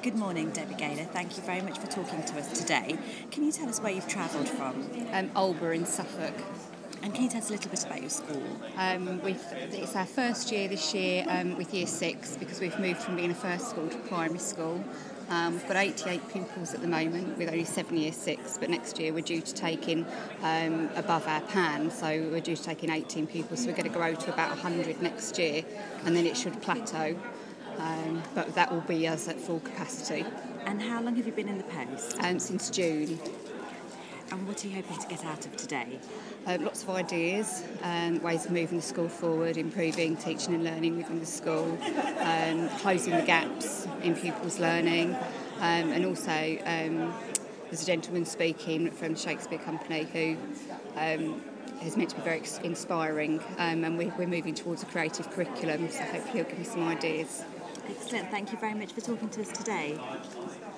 Good morning, Debbie Gaylor. Thank you very much for talking to us today. Can you tell us where you've travelled from? Albury in Suffolk. And can you tell us a little bit about your school? It's our first year this year with Year 6 because we've moved from being a first school to primary school. We've got 88 pupils at the moment with only 7 Year 6, but next year we're due to take in above our PAN, so we're due to take in 18 pupils, so we're going to grow to about 100 next year, and then it should plateau. But that will be us at full capacity. And how long have you been in the post? Since June. And what are you hoping to get out of today? Lots of ideas and ways of moving the school forward, improving teaching and learning within the school, closing the gaps in pupils' learning, and also there's a gentleman speaking from the Shakespeare Company who is meant to be very inspiring, and we're moving towards a creative curriculum, so hopefully he'll give me some ideas. Excellent. Thank you very much for talking to us today.